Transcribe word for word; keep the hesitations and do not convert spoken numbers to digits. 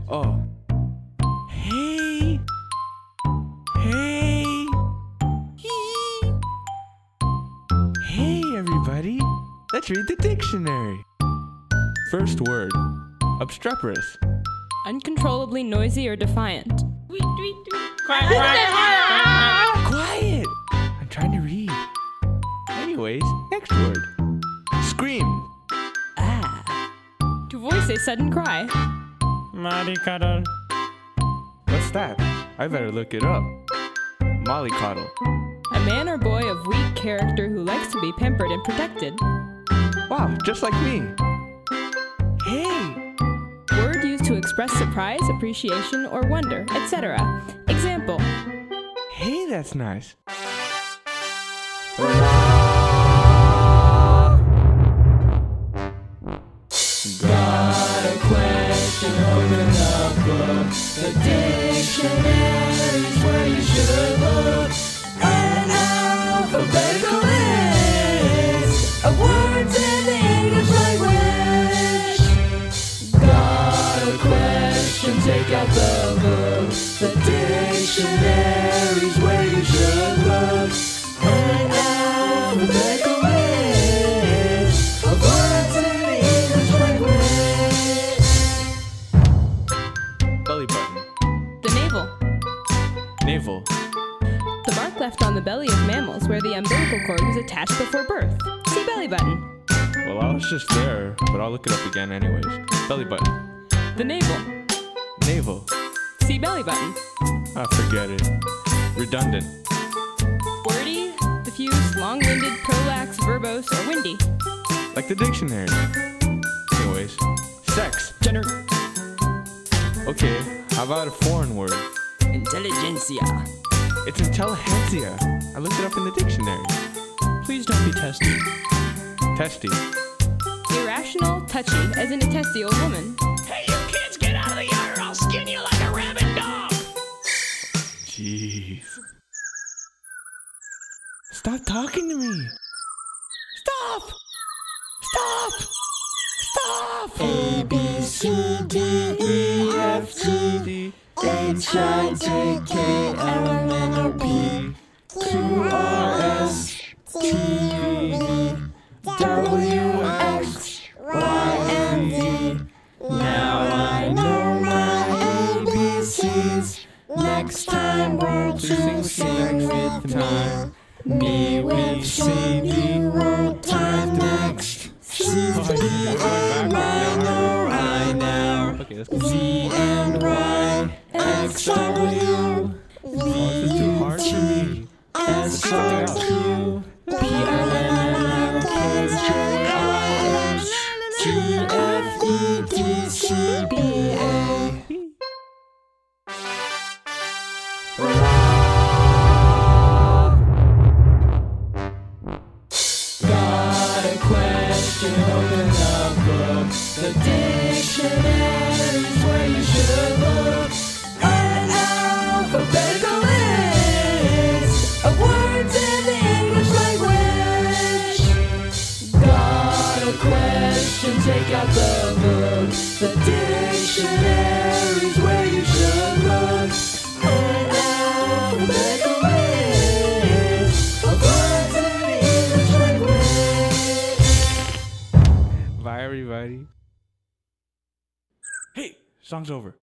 Oh. Hey. Hey. Hee. Hey, everybody. Let's read the dictionary. First word. Obstreperous. Uncontrollably noisy or defiant. Quiet. I'm trying to read. Anyways, next word. Scream. Ah. To voice a sudden cry. Mollycoddle. What's that? I better look it up. Mollycoddle. A man or boy of weak character who likes to be pampered and protected. Wow, just like me. Hey. Word used to express surprise, appreciation, or wonder, et cetera. Example. Hey, that's nice. Got a question, open up book. The dictionary's where you should look. An alphabetical list of words in the English language. Got a question, take out the book. The dictionary's where you should look. An alphabetical list of words in the English language. Belly button. The navel. Navel. The mark left on the belly of mammals where the umbilical cord was attached before birth. See belly button. Well, I was just there, but I'll look it up again anyways. Belly button. The navel. Navel. See belly button. Ah, forget it. Redundant. Wordy, diffuse, long-winded, prolax, verbose, or windy. Like the dictionary. Anyways. Sex. Jenner. Okay, how about a foreign word? Intelligentsia. It's intelligentsia. I looked it up in the dictionary. Please don't be testy. Testy. Irrational, touchy, as in a testy old woman. Hey, you kids, get out of the yard or I'll skin you like a rabid dog. Jeez. Stop talking to me. Stop! Stop! Stop! A, B, C, D, E, F, G, H, I, J, K, L, M, N, O, P, Q, R, S, T, U, V, W, X, Y, and Z. Now I know my A B Cs. Next time won't you sing with me? Me with C, D, roll time next. C, D, and I know I now. Okay, let's go. Z and Y, X, W, This is too hard for me. S, R, Q, P, L, M, N, O, P, Q, R, S, T, F, E, T, C, B, A. Got a question, open up book. The dictionary's where you should look. An alphabetical list of words in the English language. Got a question, take out the book. The dictionary's where you should look. An alphabetical list of words in the English language. Bye, everybody. Hey, song's over.